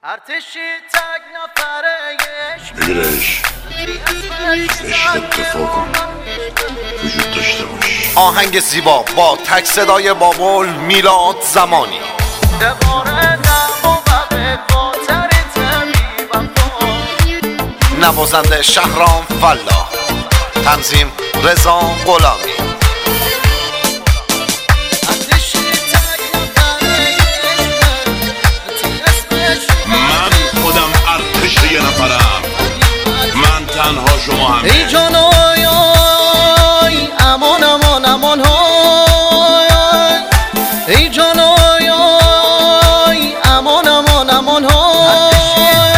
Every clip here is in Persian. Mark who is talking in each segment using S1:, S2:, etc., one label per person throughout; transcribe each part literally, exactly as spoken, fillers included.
S1: ارتشی تک نفره
S2: بگیرش عشق اتفاق کن وجود داشته باش.
S3: آهنگ زیبا با تک صدای بابول میلاد زمانی. نوازنده شهرام فلاح، تنظیم رضا غلامی.
S2: من خودم ارتش یه نفرم، من تنها شما همه.
S1: ای جان آی آی امان امان امان های، ای جان آی آی امان امان امان های.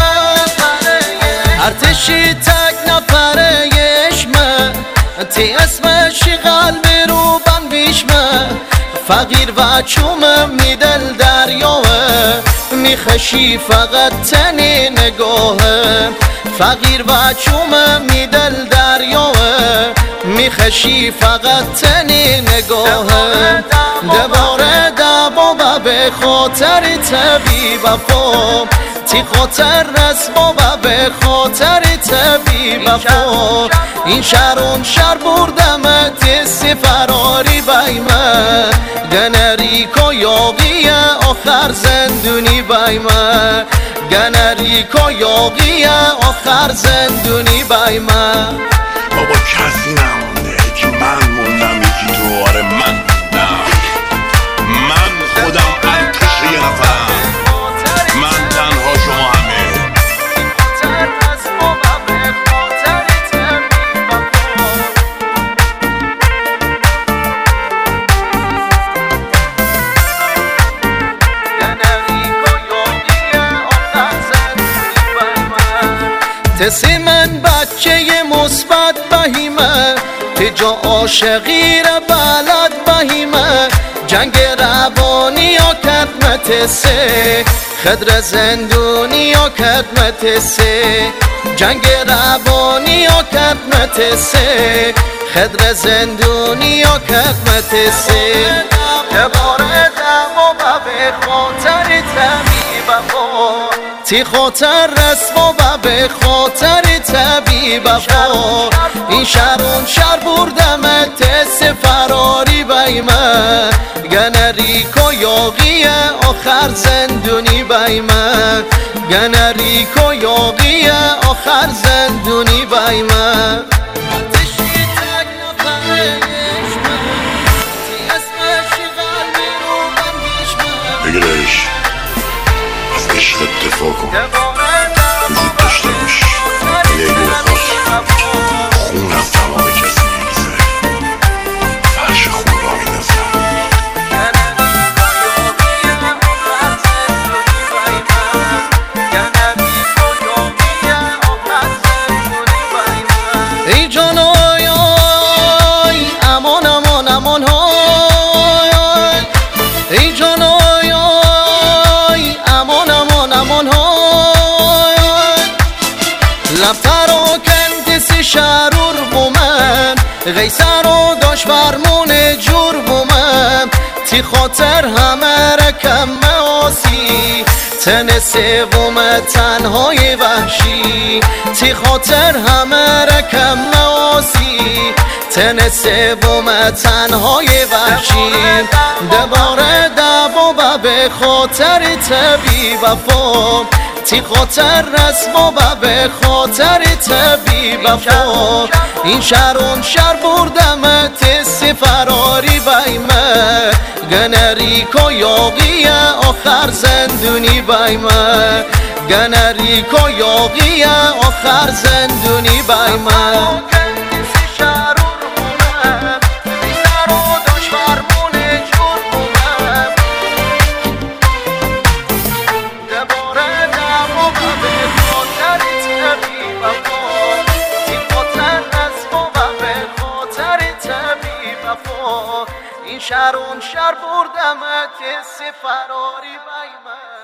S1: ارتشی تک نفره یشمه تی اسمش قلبی رو بن بیشمه. فقیر و چومه میدل دریاه میخشی فقط تنی نگاهه. فقیر و چومه میدل دریاه میخشی فقط تنی نگاهه. دوباره دبابه به خاطر تبی وفا، تی خاطر رسبابه به خاطر تبی وفا. این شهرون شهر بردم تسی فراری بیمه. گنریکا یاقی آخر زندونی بیمه. گنریکا یاقی آخر زندونی بیمه.
S2: بابا کسی نمونده که من موندم یکی تو. آره من موندم، من خودم ارتش یه نفرم، من تنها شما همه.
S1: تسی من بچه مثبت بهیمه، تجا عاشقی را بلد بهیمه. جنگ روانی یا کدم تسه، خدر زندونی یا کدم تسه. جنگ روانی یا کدم تسه، خدر زندونی یا کدم تسه. دوباره دمو به خاطر تبی وفا، تی خاطر رسم و به خاطر تبی وفا. این شهرون شهر بردم تس فراری بیمه. گنریکا یاقی آخر زندونی بیمه. گنریکا یاقی آخر زندونی بیمه.
S2: بگیرش از عشق اتفاق کن وجود داشته باش. یه گل خواست خون از تمام کسی میگذره، فرش خون را میندازه.
S1: ای جان آی آی امان امان امان های، ای جان آی آی امان امان امان های. لفتر و کندسی شرور بومم، غیسر و داش فرمون جور بومم. تی خاطر همه رکم آسی، تن سوم تنهای وحشی. تی خاطر همه رکم آسی، تن سوم تنهای وحشی. دوباره دبابه به خاطر تبی وفا، تی خاطر رسم و به خاطر تبی وفا. این شهرون شهر بردم تسی فراری بیمه. گنریکا یاقی آخر زندونی بیمه. گنریکا یاقی آخر زندونی بیمه. این شهرون شهر بردم تسی فراری بیمه.